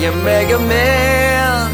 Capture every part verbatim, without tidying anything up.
am Mega Man.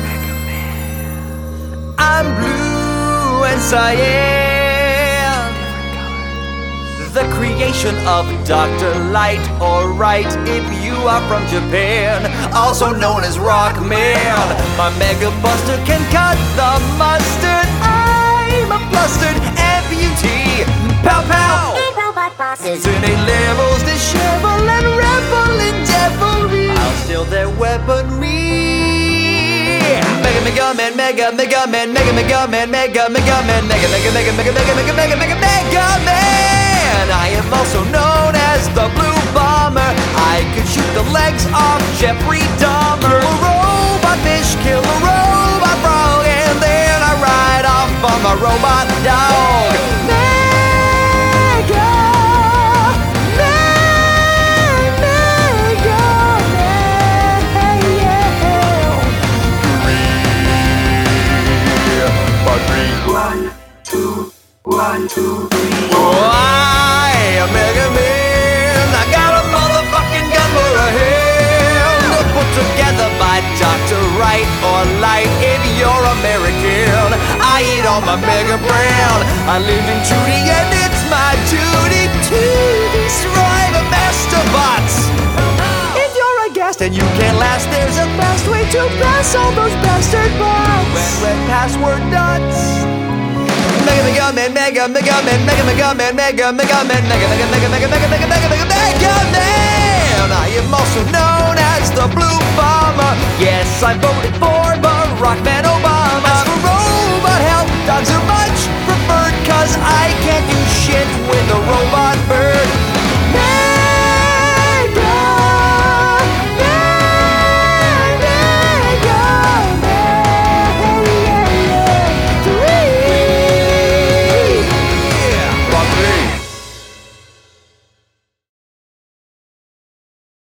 I'm blue and cyan, the creation of Doctor Light, or right if you are from Japan, also known as Rockman. My Mega Buster can cut the mustard. I'm a flustered amputee. Pow pow! Infinite levels, dishevel and revel in devilry. I'll steal their weaponry. Mega Mega Man, Mega Mega Man, Mega Mega Man, Mega Mega Man, Mega Mega Mega Mega Mega Mega Mega Mega Mega Man. I am also known as the Blue Bomber. I could shoot the legs off Jeffrey Dahmer. Kill a robot fish, kill a robot frog, and then I ride off on my robot dog. One, two, three. Oh, I am Mega Man. I got a motherfucking gun for a hand, put together by Doctor Right or Light if you're American. I eat all my Mega Brown. I live in Judy and it's my duty to destroy the Masterbots. If you're a guest and you can't last, there's a fast way to pass all those bastard bots. When red password nuts. Mega Mega Man, Mega Mega Man, Mega Mega Man, Mega Mega Man, Mega Mega Mega Mega Mega Mega Mega Mega Mega Man. I am also known as the Blue Bomber. Yes, I voted for Barack Man